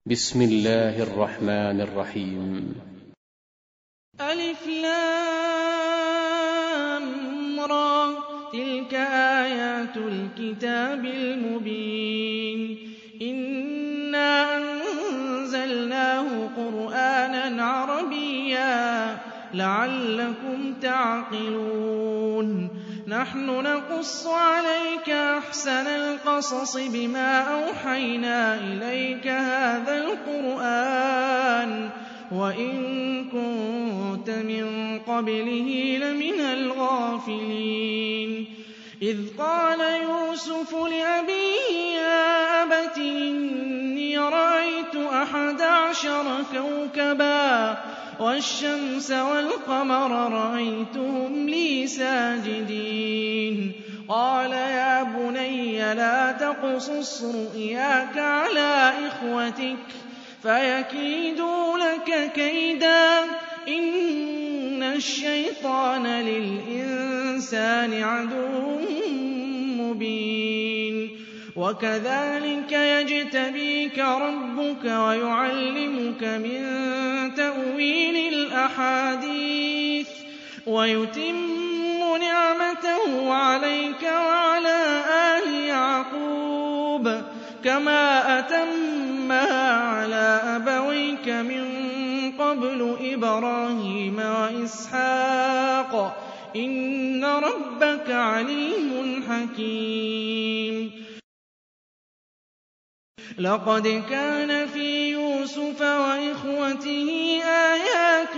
بسم الله الرحمن الرحيم. ألف لام را تلك آيات الكتاب المبين إنا أنزلناه قرآنا عربيا لعلكم تعقلون نحن نقص عليك أحسن القصص بما أوحينا إليك هذا القرآن وإن كنت من قبله لمن الغافلين إذ قال يوسف لأبيه يا أبت إني رأيت 11 كوكبا والشمس والقمر رأيتهم لي ساجدين قال يا بني لا تقصص رؤياك على إخوتك فيكيدوا لك كيدا إن الشيطان للإنسان عدو مبين وكذلك يجتبيك ربك ويعلمك من تأويل الأحاديث ويتم نعمته عليك وعلى آل يعقوب كما أتمها على أبويك من قبل إبراهيم وإسحاق إن ربك عليم حكيم لقد كان في يوسف وإخوته آيات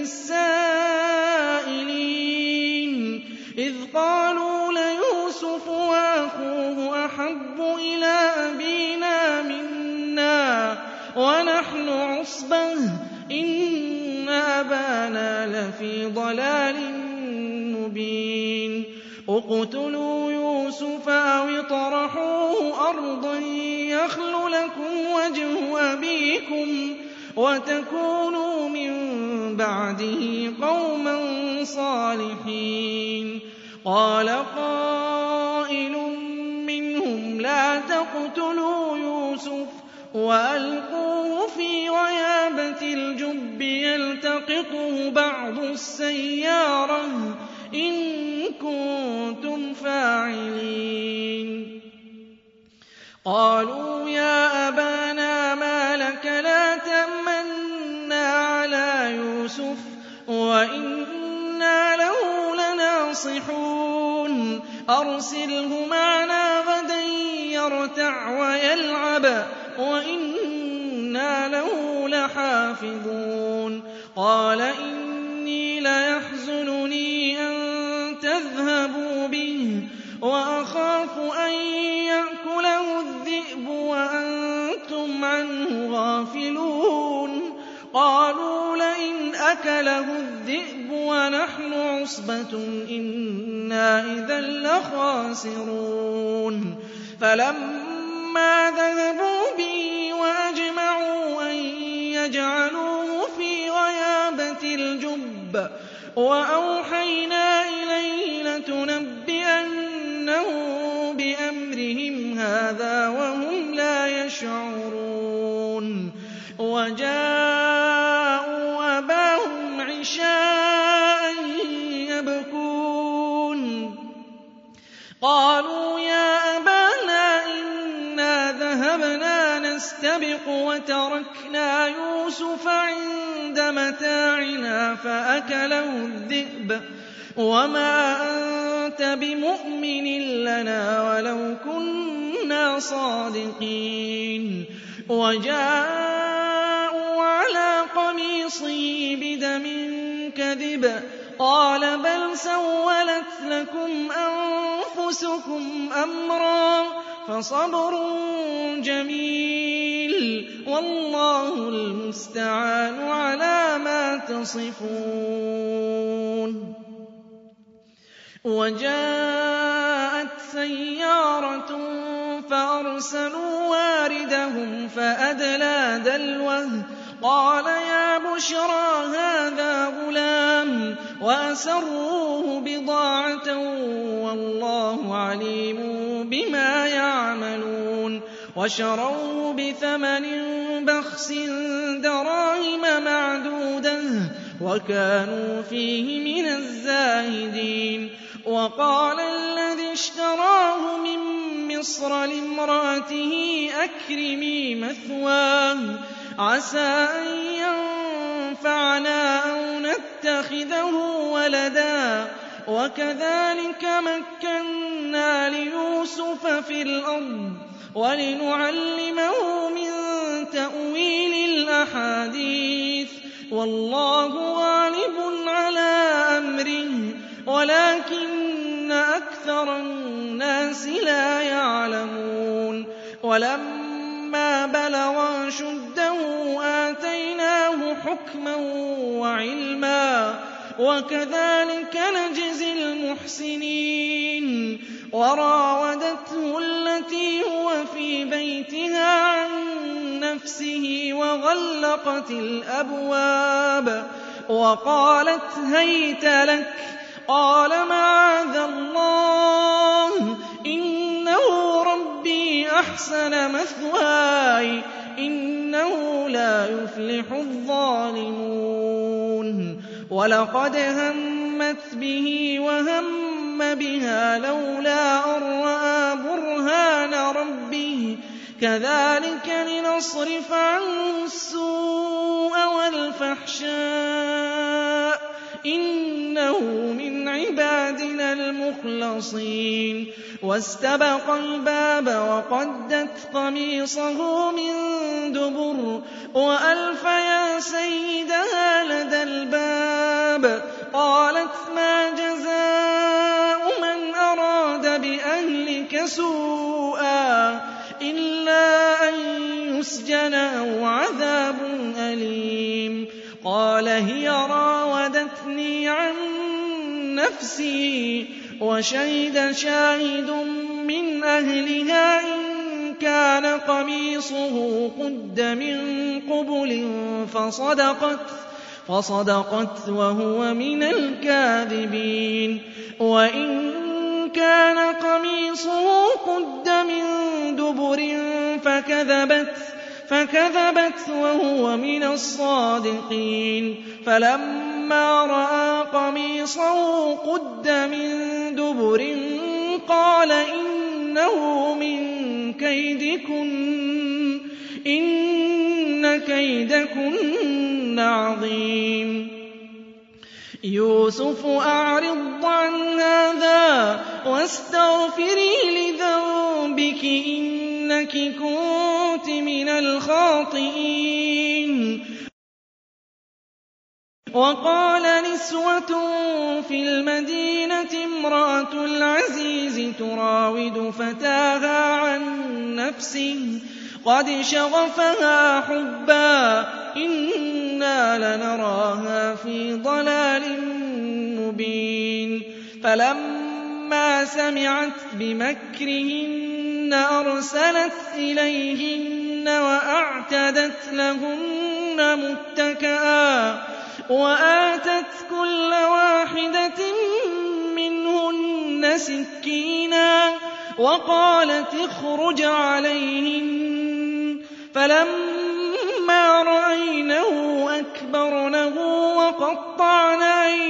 للسائلين إذ قالوا ليوسف وأخوه أحب إلى أبينا منا ونحن عصبة إن أبانا لفي ضلال مبين اقتلوا يوسف أو اطرحوه أرضا يخل لكم وجه أبيكم وتكونوا من بعده قوما صالحين قال قائل منهم لا تقتلوا يوسف وألقوه في غيابة الجب يلتقطه بعض السيارة إن كنتم فاعلين قالوا يا أبانا ما لك لا تأمنا على يوسف وإنا له لناصحون أرسله معنا غدا يرتع ويلعب وإنا له لحافظون قال إني ليحزنني أن تذهبوا به وأخاف أن يأكله الذئب وأنتم عنه غافلون قالوا لئن أكله الذئب ونحن عصبة إنا إذا لخاسرون فلما ذهبوا به وأجمعوا أن يجعلوه في غيابة الجب وأوحينا إليه لتنبئنهم بأمرهم هذا وهم لا يشعرون وجاءوا أباهم عشاء يبكون قالوا يا أبانا إنا ذهبنا نستبق وتركنا يوسف عند متاعنا فأكله الذئب وما أنت بمؤمن لنا ولو كنا صادقين وجاءوا على قميصه بدم كذب قال بل سولت لكم أنفسكم أمرا فصبر جميل والله المستعان على ما تصفون وجاءت سيارة فأرسلوا واردهم فأدلى دلوه قال يا بشرى هذا غلام وأسروه بضاعة والله عليم بما يعملون وشروه بثمن بخس دراهم معدودة وكانوا فيه من الزاهدين. وقال الذي اشتراه من مصر لامرأته أكرمي مثواه عسى أن ينفعنا أو نتخذه ولدا وكذلك مكنا ليوسف في الأرض ولنعلمه من تأويل الأحاديث والله غالب على أمره ولكن أكثر الناس لا يعلمون. ولما بلغ أشده آتيناه حكما وعلما وكذلك نجزي المحسنين. وراودته التي هو في بيتها عن نفسه وغلقت الأبواب وقالت هيت لك قال معاذ الله إنه ربي أحسن مثواي إنه لا يفلح الظالمون. ولقد همت به وهم بها لولا أن رأى برهان ربه كذلك لنصرف عنه السوء والفحشاء إنه من عبادنا المخلصين. واستبق الباب وقدت قميصه من دبر وألف يا سيدها لدى الباب قالت ما جزاء من أراد بأهلك سوءا إلا أن يسجن أو عذاب أليم. قال هي راودتني عن نفسي وشهد شاهد من أهلها إن كان قميصه قد من قبل فصدقت وهو من الكاذبين. وإن كان قميصه قد من دبر فكذبت وهو من الصادقين. فلما رأى قميصه قد من دبر قال إنه من كيدكن إن كيدكن عظيم. يوسف أعرض عن هذا واستغفري لذنبك إنك كنت من الخاطئين. وقال نسوة في المدينة امرأة العزيز تراود فتاها عن نفسه قد شغفها حبا إنا لنراها في ضلال مبين. فلما سمعت بمكرهن أرسلت إليهن وأعتدت لهن متكئا وآتت كل واحدة منهن سكينا وقالت اخرج عليهن. فلما رأينه أكبرنه وقطعن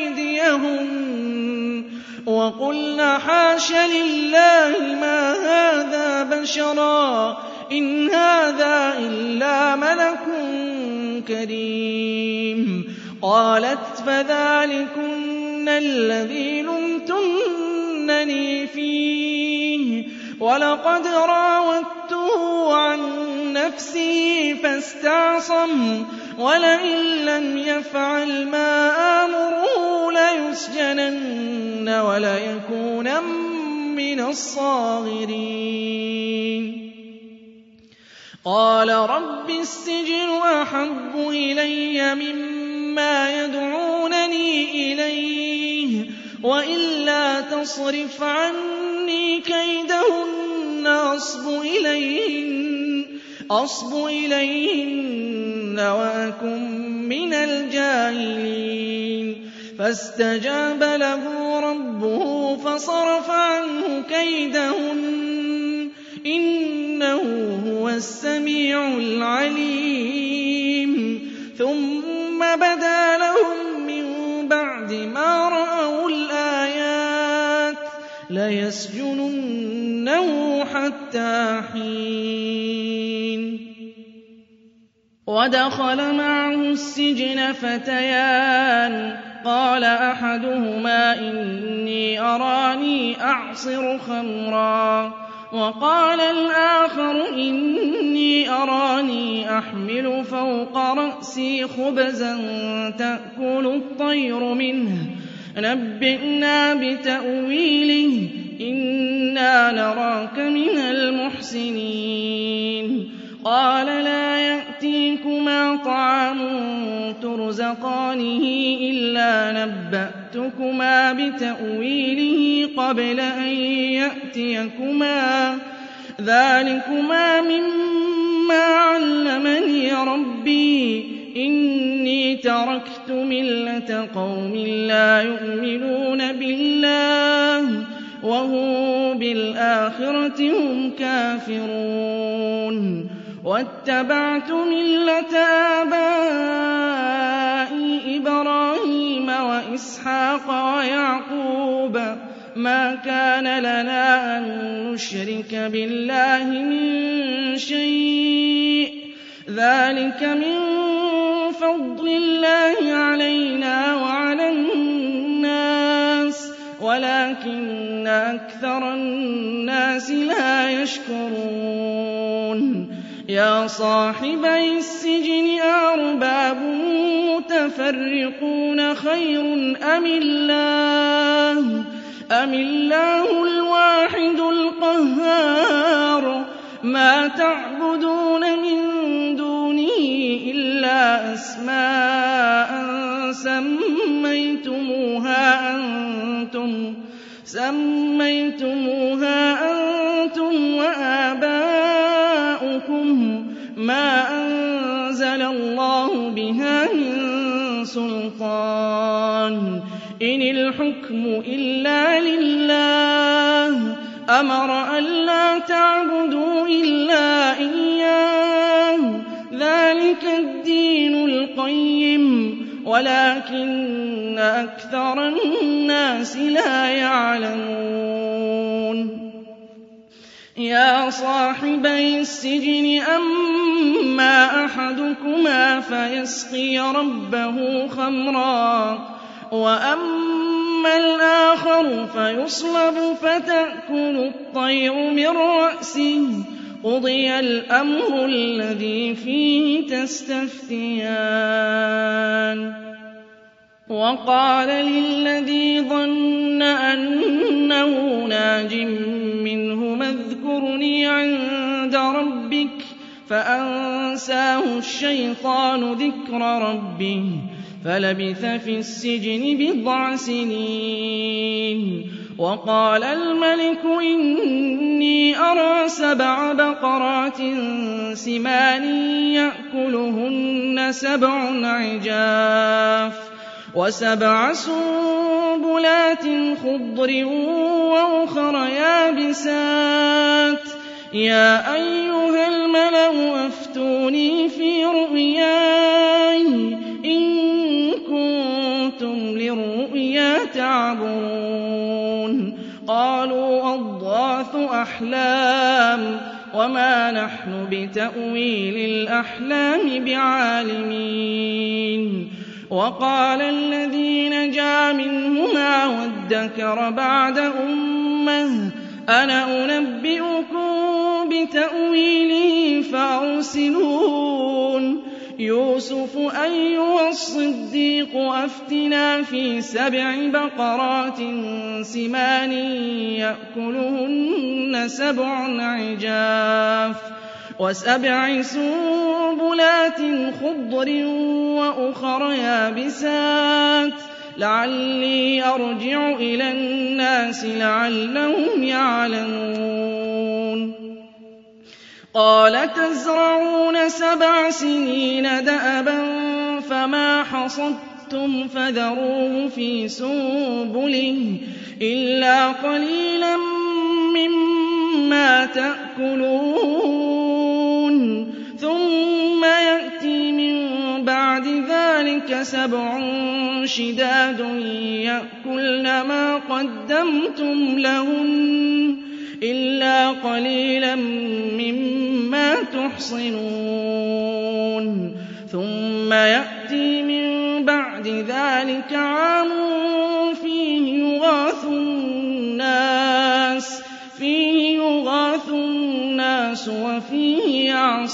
أيديهن وقلن حاش لله ما هذا بشرا إن هذا إلا ملك كريم. قالت فذلكن الذي لمتنني فيه ولقد راودته عن نفسه فاستعصم ولئن لم يفعل ما آمره ليسجنن وليكونن من الصاغرين. قال رب السجن أحب إلي مما يدعونني إليه وإلا تصرف عني كيدهن أصب إليهن وأكن من الجاهلين. فاستجاب له ربه فصرف عنه كيدهن إنه هو السميع العليم ثم بدا لهم من بعد ما رأوا الآيات ليسجننه حتى حين ودخل معه السجن فتيان قال أحدهما إني أراني أعصر خمرا وقال الآخر إني أراني أحمل فوق رأسي خبزا تأكل الطير منه نبئنا بتأويله إنا نراك من المحسنين قال لا يأتيكما طعام ترزقانه إلا نبأتكما بتأويله قبل أن يأتيكما ذلكما مما علمني ربي إني تركت ملة قوم لا يؤمنون بالله وهم بالآخرة هم كافرون واتبعت ملة آبائي إبراهيم وإسحاق ويعقوب ما كان لنا أن نشرك بالله من شيء ذلك من فضل الله علينا وعلى الناس ولكن أكثر الناس لا يشكرون يا صاحبي السجن أأرباب متفرقون خير أم الله الواحد القهار ما تعبدون من دونه إلا أسماء سميتموها أنتم وآباؤكم ما أنزل الله بها من سلطان إن الحكم إلا لله أمر ألا تعبدوا إلا إياه ذلك الدين القيم ولكن أكثر الناس لا يعلمون يا صاحبي السجن أما أحدكما فيسقي ربه خمرا وأما الآخر فيصلب فتأكل الطير من رأسه قضي الأمر الذي فيه تستفتيان وقال للذي ظن أنه ناج منهما اذكرني عند ربك فأنساه الشيطان ذكر ربه فلبث في السجن بضع سنين وقال الملك إني أرى 7 بقرات سمان يأكلهن 7 عجاف و7 سنبلات خضر وأخر يابسات يا أيها الملأ أفتوني في رؤياي إن كنتم للرؤيا تعبرون قالوا أضغاث أحلام وما نحن بتأويل الأحلام بعالمين وقال الذي نجا منهما وادكر بعد أمة أنا أنبئكم بتأويله فأرسلون يوسف أيها الصديق أفتنا في 7 بقرات سمان يأكلهن 7 عجاف و7 سنبلات خضر وأخر يابسات لعلي أرجع إلى الناس لعلهم يعلمون قال تزرعون 7 سنين دأبا فما حصدتم فذروه في سنبله إلا قليلا مما تأكلون ذلك 7 شداد يأكلن ما قدمتم لهن إلا قليلا مما تحصنون ثم يأتي من بعد ذلك عام فيه يغاث الناس وفيه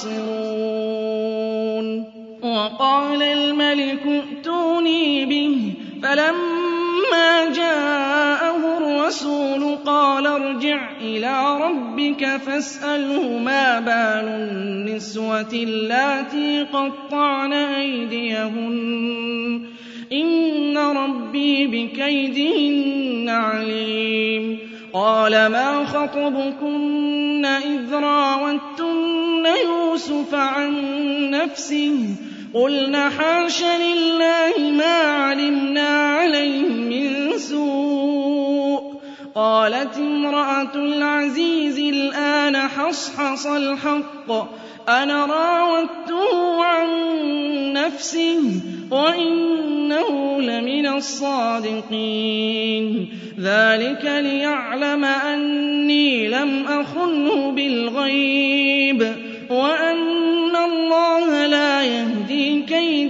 يعصرون وقال الملك ائتوني به فلما جاءه الرسول قال ارجع إلى ربك فاسأله ما بال النسوة اللاتي قطعن أيديهن إن ربي بكيدهن عليم قال ما خطبكن إذ راوتن يوسف عن نفسه قلنا حاش لله ما علمنا عليه من سوء قالت امرأة العزيز الآن حصحص الحق أنا راودته عن نفسه وإنه لمن الصادقين ذلك ليعلم أني لم أخنه بالغيب وأن الله لا يهدي كيد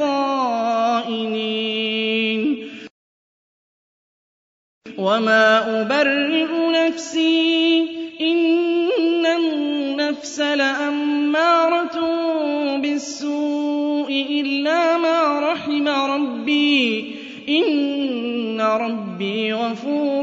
الخائنين وما أبرئ نفسي إن النفس لأمارة بالسوء إلا ما رحم ربي إن ربي غفور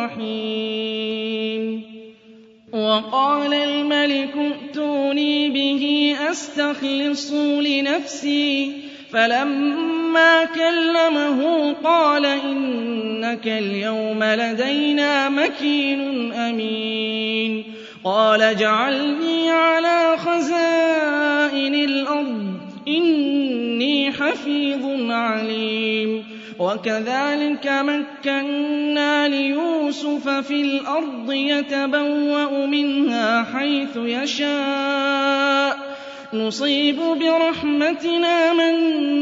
رحيم وقال الملك ائتوني به أستخلصه لنفسي فلما كلمه قال إنك اليوم لدينا مكين أمين قال اجعلني على خزائن الأرض إني حفيظ عليم وكذلك مكنا ليوسف في الأرض يتبوأ منها حيث يشاء نصيب برحمتنا من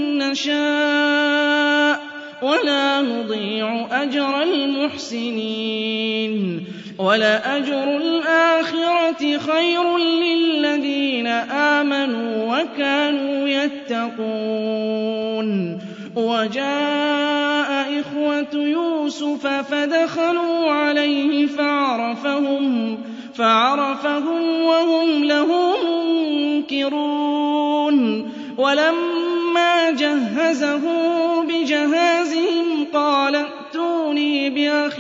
نشاء ولا نضيع أجر المحسنين ولأجر الآخرة خير للذين آمنوا وكانوا يتقون وجاء إخوة يوسف فدخلوا عليه فعرفهم وهم له منكرون ولما جهزه بجهازهم قال ائتوني بأخ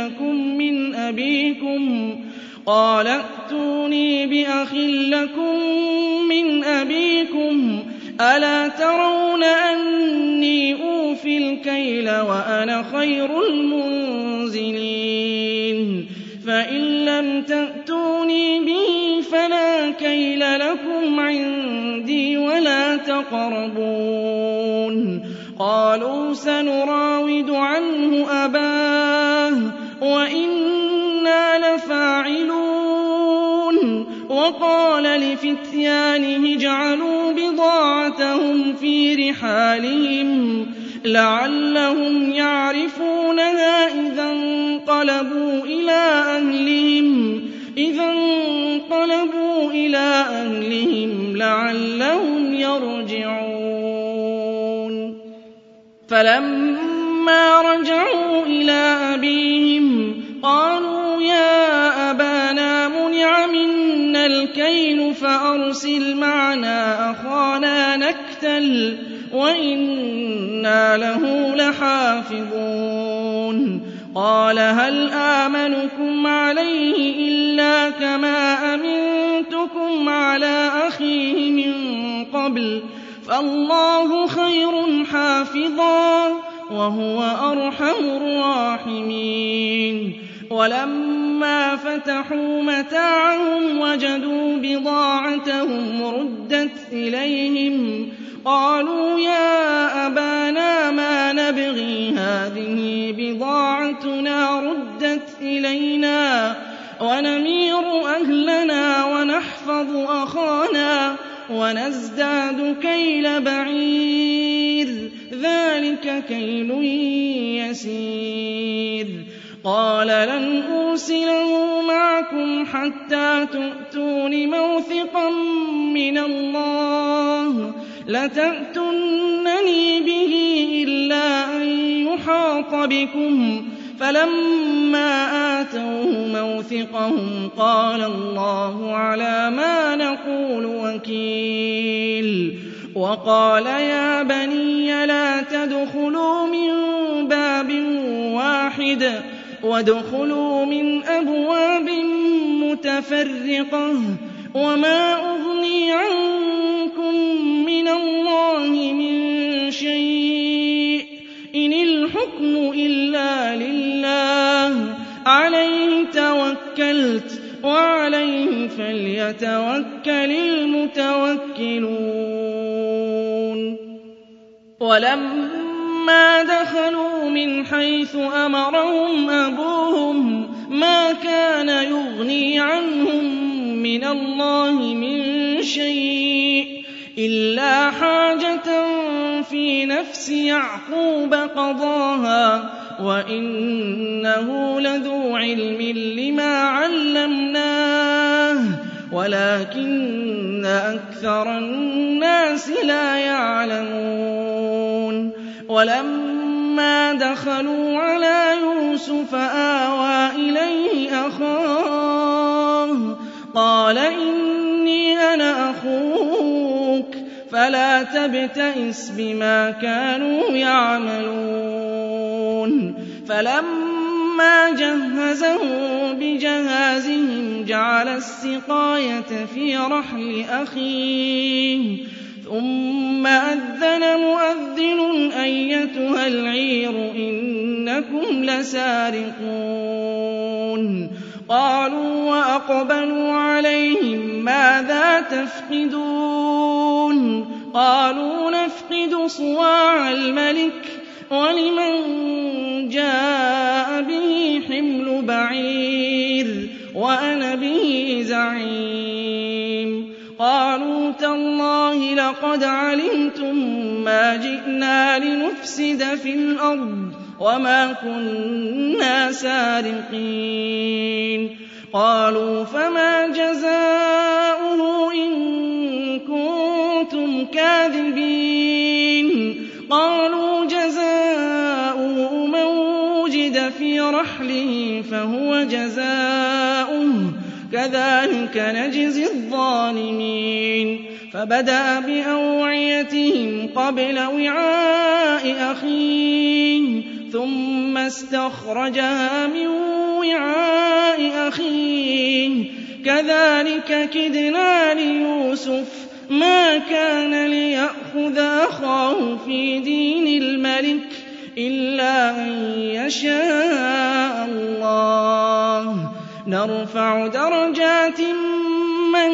لكم من أبيكم ألا ترون أني أوفي الكيل وأنا خير المنزلين فإن لم تأتوني به فلا كيل لكم عندي ولا تقربون قالوا سنراود عنه أباه وإنا لفاعلون وقال لفتيانه اجعلوا بضاعتهم في رحالهم لعلهم يعرفونها إذا انقلبوا إلى أهلهم لعلهم يرجعون فلما رجعوا إلى أبيهم قالوا يا أبانا منع منا الكيل فأرسل معنا أخانا نكتل وإنا له لحافظون قال هل آمنكم عليه إلا كما أمنتكم على أخيه من قبل فالله خير حافظا وهو أرحم الراحمين ولما فتحوا متاعهم وجدوا بضاعتهم ردت إليهم قالوا يا أبانا ما نبغي هذه بضاعتنا ردت إلينا ونمير أهلنا ونحفظ أخانا ونزداد كيل بعير ذلك كيل يسير قال لن أرسله معكم حتى تؤتون موثقا من الله لتأتونني به إلا أن يحاط بكم فلما آتوه موثقهم قال الله على ما نقول وكيل وقال يا بني لا تدخلوا من باب واحد وادخلوا من أبواب متفرقة وما أغني عنكم من الله من شيء إن الحكم إلا لله عليه توكلت وعليه فليتوكل المتوكلون ولما دخلوا من حيث أمرهم أبوهم ما كان يغني عنهم من الله من شيء إلا حاجة في نفس يعقوب قضاها وإنه لذو علم لما علمناه ولكن أكثر الناس لا يعلمون ولما دخلوا على يوسف آوى إليه أخاه قال إني أنا أخوك فلا تبتئس بما كانوا يعملون فلما جهزهم بجهازهم جعل السقاية في رحل أخيه ثم أذن مؤذن أيتها العير إنكم لسارقون قالوا وأقبلوا عليهم ماذا تفقدون قالوا نفقد صواع الملك ولمن جاء به حمل بعير وأنا به زعيم قالوا تالله لقد علمتم ما جئنا لنفسد في الأرض وما كنا سارقين قالوا فما جزاؤه إن كنتم كاذبين قالوا جزاؤه من وجد في رحله فهو جزاؤه كذلك نجزي الظالمين فبدأ بأوعيتهم قبل وعاء أخيه ثم استخرجها من وعاء أخيه كذلك كدنا ليوسف ما كان ليأخذ أخاه في دين الملك إلا أن يشاء الله نرفع درجات من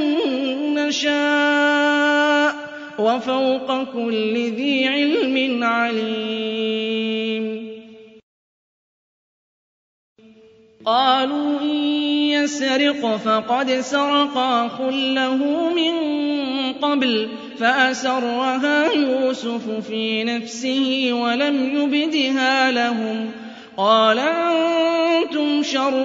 نشاء وفوق كل ذي علم عليم قالوا إن يسرق فقد سرق أخ له من قبل فأسرها يوسف في نفسه ولم يبدها لهم قال أنتم شر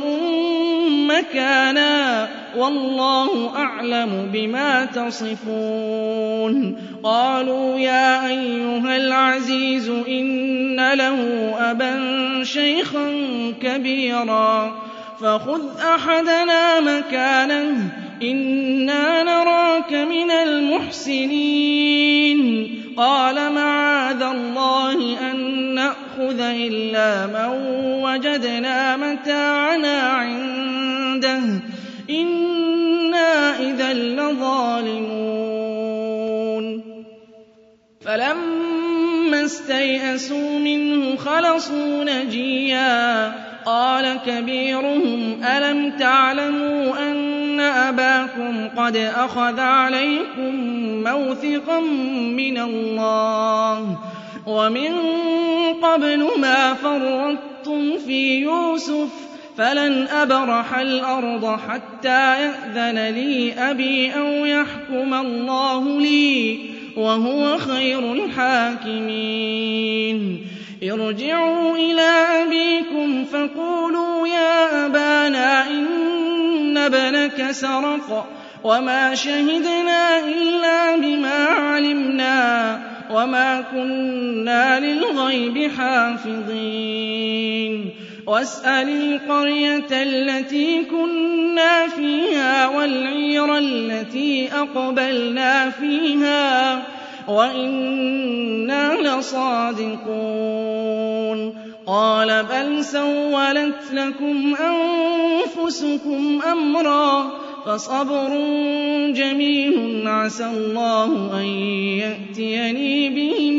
مكانا والله أعلم بما تصفون قالوا يا أيها العزيز إن له أبا شيخا كبيرا فخذ أحدنا مكانه إنا نراك من المحسنين قال معاذ الله أن نأخذ إلا من وجدنا متاعنا عنده إنا إذا لظالمون فلما استيئسوا منه خلصوا نجيا قال كبيرهم ألم تعلموا أن أباكم قد أخذ عليكم موثقا من الله ومن قبل ما فرطتم في يوسف فلن أبرح الأرض حتى يأذن لي أبي أو يحكم الله لي وهو خير الحاكمين. ارجعوا إلى أبيكم فقولوا يا أبانا إن ابنك سرق وما شهدنا إلا بما علمنا وما كنا للغيب حافظين. واسأل القرية التي كنا فيها والعير التي أقبلنا فيها وإنا لصادقون. قال بل سولت لكم أنفسكم أمرا فصبر جميل عسى الله أن يأتيني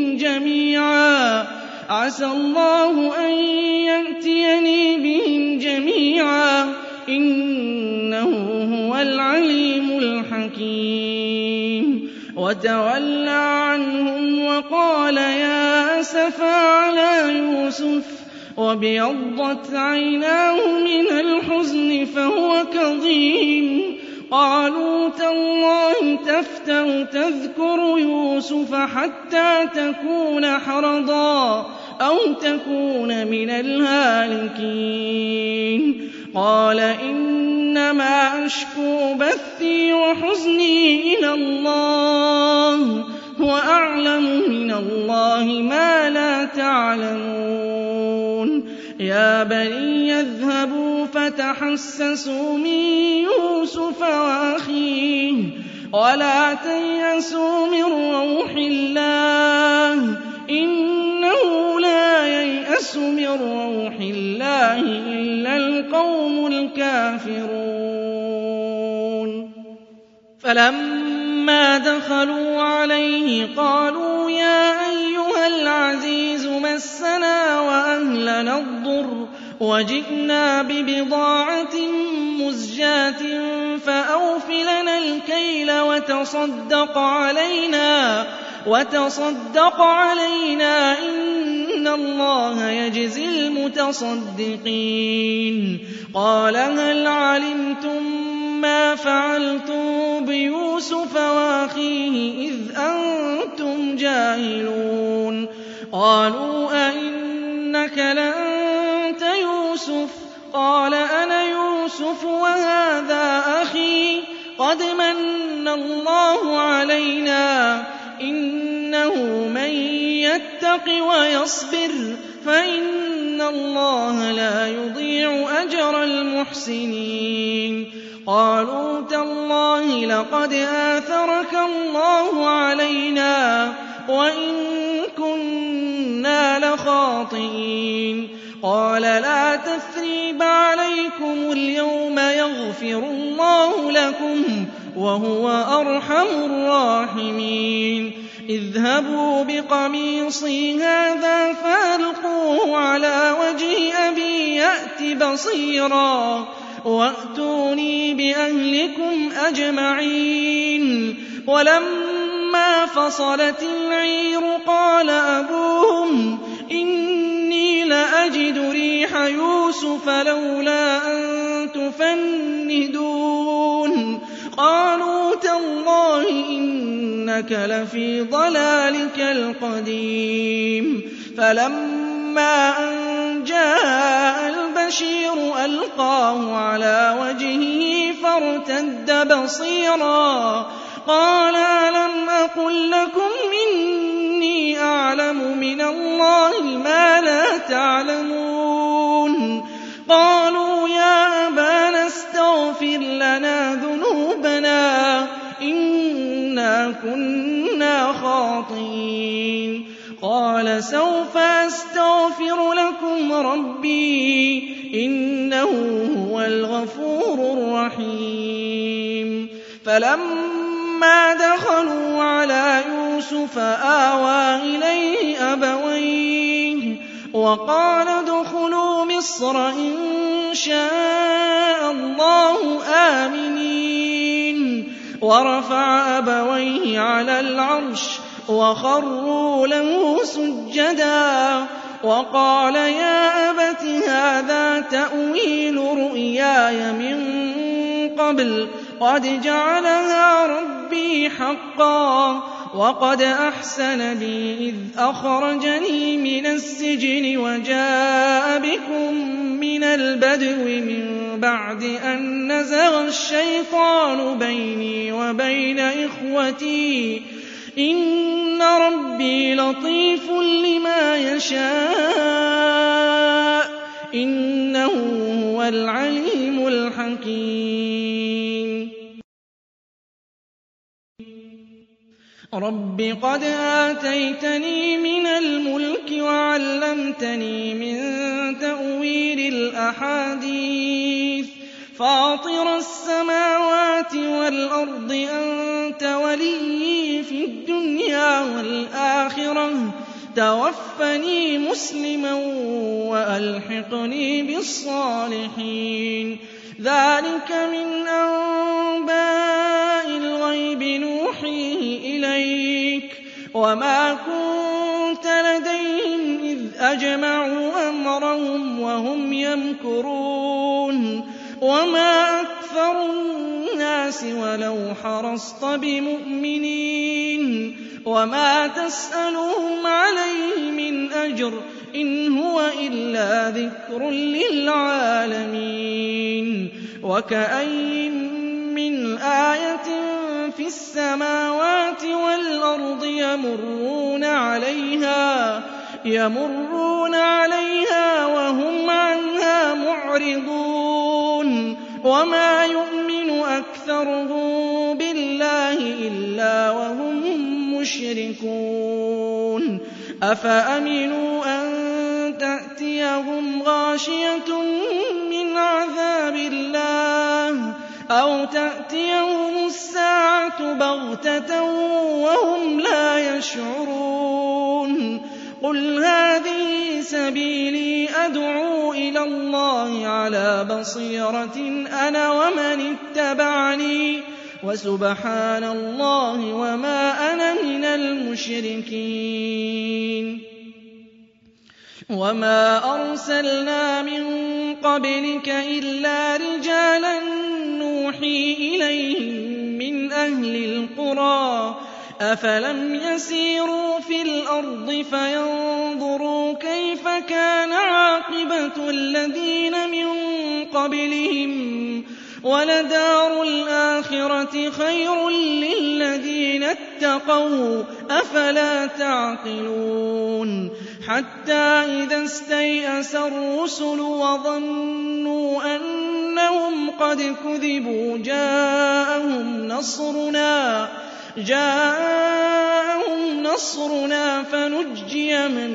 بهم جميعا إنه هو العليم الحكيم. وتولى عنهم وقال يا أسفا على يوسف وابيضت عيناه من الحزن فهو كظيم. قالوا تالله تفتأ تذكر يوسف حتى تكون حرضا أو تكون من الهالكين. قال إنما أشكو بثي وحزني إلى الله وأعلم من الله ما لا تعلمون. يا بني اذهبوا فتحسسوا من يوسف وأخيه ولا تيأسوا من روح الله إنه لا ييأس من روح الله إلا القوم الكافرون. فلما دخلوا عليه قالوا يا أيها العزيز مسنا وأهلنا الضر وجئنا ببضاعة مزجاة فأوف لنا الكيل وتصدق علينا إن الله يجزي المتصدقين. قال هل علمتم ما فعلتم بيوسف وأخيه إذ أنتم جاهلون؟ قالوا أئنك لأنت يوسف؟ قال أنا يوسف وهذا أخي قد من الله علينا إنه من يتق ويصبر فإن الله لا يضيع أجر المحسنين. قالوا تالله لقد آثرك الله علينا وإن كنا لخاطئين. قال لا تثريب عليكم اليوم يغفر الله لكم وهو أرحم الراحمين. اذهبوا بقميصي هذا فألقوه على وجه أبي يأت بصيرا وأتوني بأهلكم أجمعين. ولما فصلت العير قال أبوهم إني لأجد ريح يوسف لولا أن تفندون. قالوا تالله إنك لفي ضلالك القديم. فلما أن جاء البشير ألقاه على وجهه فارتد بصيرا قال ألم أقل لكم إني أعلم من الله ما لا تعلمون؟ قالوا يا أبانا استغفر لنا ذنوبنا إنا كنا خاطئين. قال سوف أستغفر لكم ربي إنه هو الغفور الرحيم. فلما دخلوا على يوسف آوى إليه أبويه وقال ادخلوا مصر إن شاء الله آمنين. ورفع أبويه على العرش وخروا له سجدا وقال يا أبت هذا تأويل رؤياي من قبل قد جعلها ربي حقا وقد أحسن بي إذ أخرجني من السجن وجاء بكم من البدو من بعد أن نزغ الشيطان بيني وبين إخوتي إن ربي لطيف لما يشاء إنه هو العليم الحكيم رب قد آتيتني من الملك وعلمتني من تأويل الأحاديث فاطر السماوات والأرض أنت وليي في الدنيا والآخرة توفني مسلما وألحقني بالصالحين ذلك من أنباء الغيب نوحيه إليك وما كنت لديهم إذ أجمعوا أمرهم وهم يمكرون وما أكثر الناس ولو حرصت بمؤمنين وما تسألهم عليه من أجر إن هو إلا ذكر للعالمين وكأين من آية في السماوات والأرض يمرون عليها وهم عنها معرضون وما يؤمن أكثرهم بالله إلا وهم مشركون أفأمنوا أن تأتيهم غاشية من عذاب الله أو تأتيهم الساعة بغتة وهم لا يشعرون قل هذه سبيلي أدعو إلى الله على بصيرة أنا ومن اتبعني وسبحان الله وما أنا من المشركين وما أرسلنا من قبلك إلا رجالا نوحي إليهم من أهل القرى أفلم يسيروا في الأرض فينظروا كيف كان عاقبة الذين من قبلهم ولدار الآخرة خير للذين اتقوا أفلا تعقلون حتى إذا استيأس الرسل وظنوا أنهم قد كذبوا جاءهم نصرنا فنجي من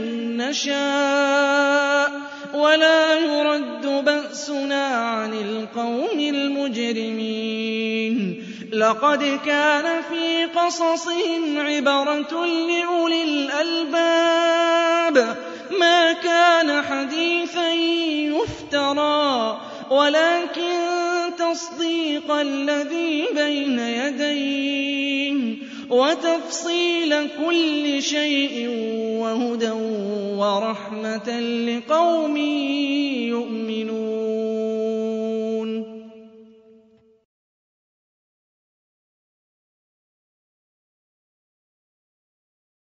نشاء ولا يرد بأسنا عن القوم المجرمين لقد كان في قصصهم عبرة لأولي الألباب ما كان حديثا يفترى ولكن تصديق الذي بين يديه وتفصيل كل شيء وهدى ورحمة لقوم يؤمنون